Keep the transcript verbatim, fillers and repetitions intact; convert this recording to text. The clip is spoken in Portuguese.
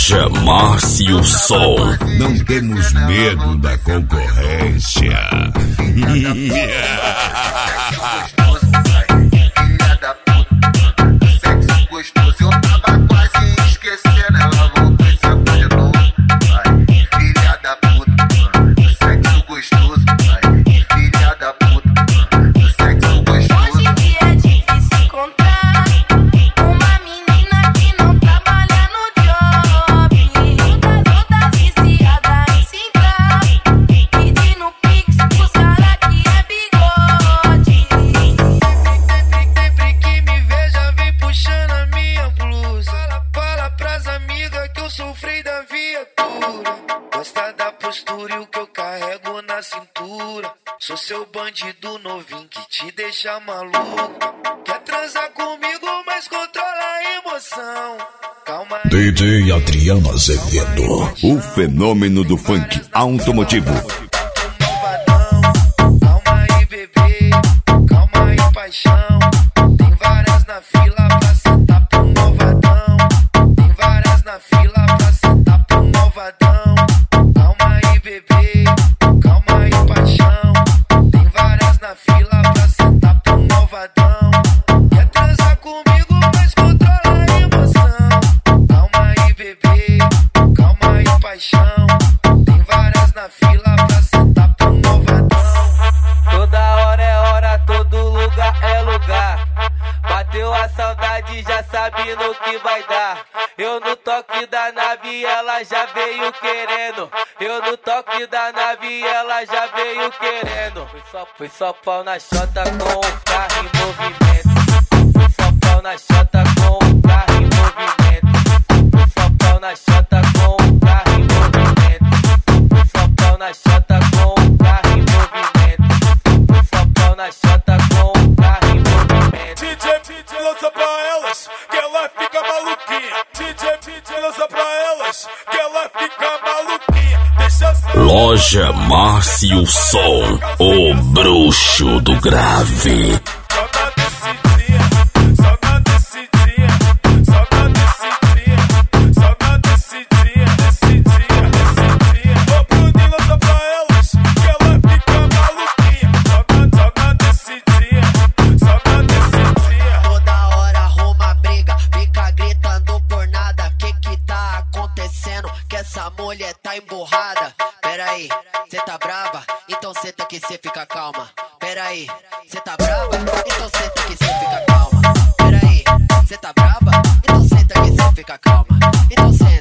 Loja Márcio Som. Não temos medo da concorrência. Sexo gostoso, eu tava quase esquecendo. Ela voltou e sacou de novo. Filha da puta, sexo gostoso. Filha da puta, sexo gostoso. Hoje em dia é difícil encontrar uma menina que não trabalha no job. Toda viciada em se entrar, pedindo pix pros cara que é bigode. Sempre que me veja vem puxando a minha blusa. Fala, fala pras amigas que eu sofri da viatura. Gosta da postura e o que eu carrego na cintura. Sou seu bandido novinho que te deixa maluco. Quer transar comigo, mas controla a emoção. Calma aí. D J Adriano Azevedo, O fenômeno do funk automotivo. Calma aí, bebê. Calma aí, paixão. Tem várias na fila pra sentar pro malvadão. Tem várias na fila pra sentar pro malvadão. Calma aí, bebê. Calma aí, paixão. Tem várias na fila pra sentar pro malvadão. Quer transar comigo, mas controla a emoção. Calma aí, bebê. Calma aí, paixão. Tem várias na fila pra sentar pro malvadão. Toda hora é hora, todo lugar é lugar. Bateu a saudade, já sabe no que vai dar. Eu no toque da nave, ela já veio querendo. Eu no toque da nave, ela já veio querendo. Foi só, foi só pau na chota com o carro em movimento. Foi só pau na chota com o carro em movimento. Foi só pau na chota com o carro em movimento. Foi só pau na chota com o carro em movimento. Foi só pau na chota com o carro em movimento. D J, D J, lança pra elas, que ela fica maluquinha. D J, D J, lança pra elas, que ela fica maluquinha. Deixa essa... Loja Márcio Som, o bruxo do grave. Só na descidinha, só na descidinha, só na descidinha, só na descidinha, descidinha, descidinha. Ô Bruninho, lança pra elas, que ela fica maluquinha. Só na, só na descidinha, só na descidinha. Toda hora arruma briga, fica gritando por nada. Que que tá acontecendo? Que essa mulher tá emburrada. Pera aí, cê tá brava? Então senta que cê fica calma. Pera aí, cê tá brava? Então senta que cê fica calma. Pera aí, cê tá brava? Então senta que cê fica calma. Então senta.